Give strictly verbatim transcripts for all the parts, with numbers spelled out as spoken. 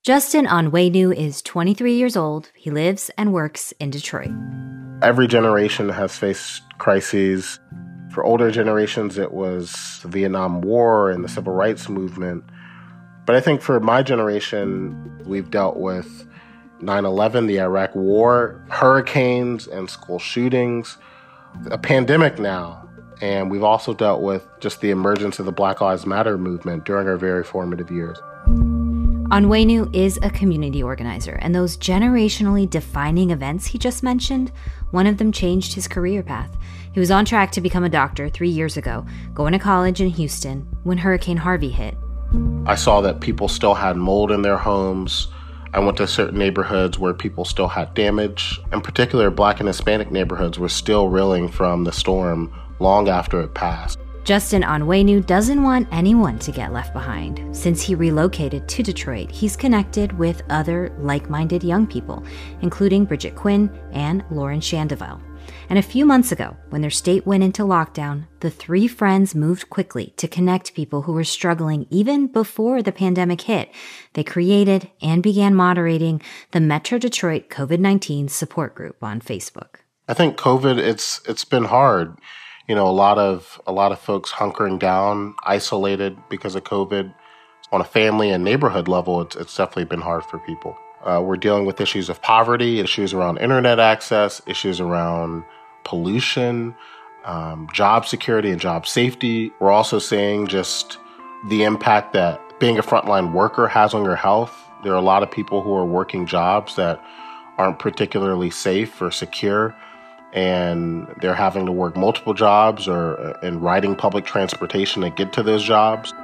Justin Onwenu is twenty-three years old. He lives and works in Detroit. Every generation has faced crises. For older generations, it was the Vietnam War and the Civil Rights Movement. But I think for my generation, we've dealt with nine eleven, the Iraq War, hurricanes and school shootings, a pandemic now. And we've also dealt with just the emergence of the Black Lives Matter movement during our very formative years. Onwenu is a community organizer, and those generationally defining events he just mentioned, one of them changed his career path. He was on track to become a doctor three years ago, going to college in Houston, when Hurricane Harvey hit. I saw that people still had mold in their homes. I went to certain neighborhoods where people still had damage. In particular, Black and Hispanic neighborhoods were still reeling from the storm long after it passed. Justin Onwenu doesn't want anyone to get left behind. Since he relocated to Detroit, he's connected with other like-minded young people, including Bridget Quinn and Lauren Shandoval. And a few months ago, when their state went into lockdown, the three friends moved quickly to connect people who were struggling even before the pandemic hit. They created and began moderating the Metro Detroit COVID nineteen support group on Facebook. I think COVID, it's it's been hard. You know, a lot of a lot of folks hunkering down, isolated because of COVID. On a family and neighborhood level, it's, it's definitely been hard for people. Uh, we're dealing with issues of poverty, issues around internet access, issues around pollution, um, job security and job safety. We're also seeing just the impact that being a frontline worker has on your health. There are a lot of people who are working jobs that aren't particularly safe or secure, and they're having to work multiple jobs or uh, and riding public transportation to get to those jobs.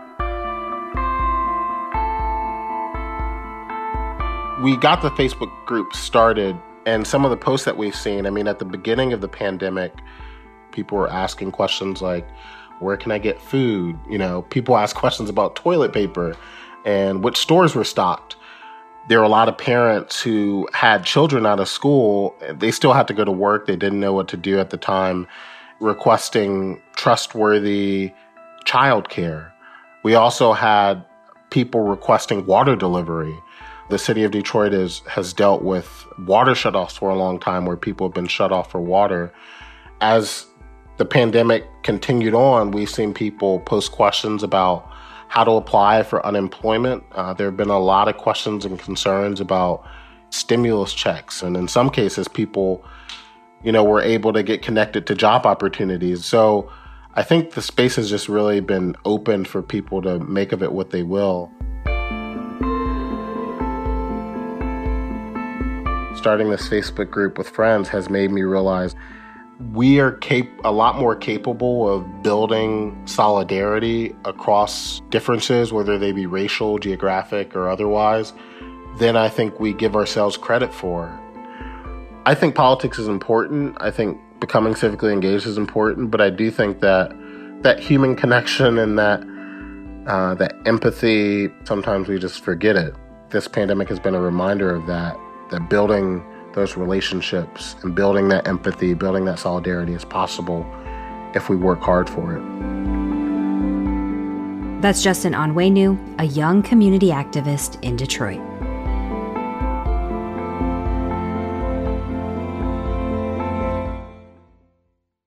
We got the Facebook group started, and some of the posts that we've seen, I mean, at the beginning of the pandemic, people were asking questions like, where can I get food? You know, people ask questions about toilet paper and which stores were stocked. There were a lot of parents who had children out of school. They still had to go to work. They didn't know what to do at the time, requesting trustworthy childcare. We also had people requesting water delivery. The city of Detroit is, has dealt with water shutoffs for a long time, where people have been shut off for water. As the pandemic continued on, we've seen people post questions about how to apply for unemployment. Uh, there have been a lot of questions and concerns about stimulus checks. And in some cases, people, you know, were able to get connected to job opportunities. So I think the space has just really been open for people to make of it what they will. Starting this Facebook group with friends has made me realize we are cap- a lot more capable of building solidarity across differences, whether they be racial, geographic, or otherwise, than I think we give ourselves credit for. I think politics is important. I think becoming civically engaged is important, but I do think that that human connection and that uh, that empathy, sometimes we just forget it. This pandemic has been a reminder of that, that building those relationships and building that empathy, building that solidarity is possible if we work hard for it. That's Justin Onwenu, a young community activist in Detroit.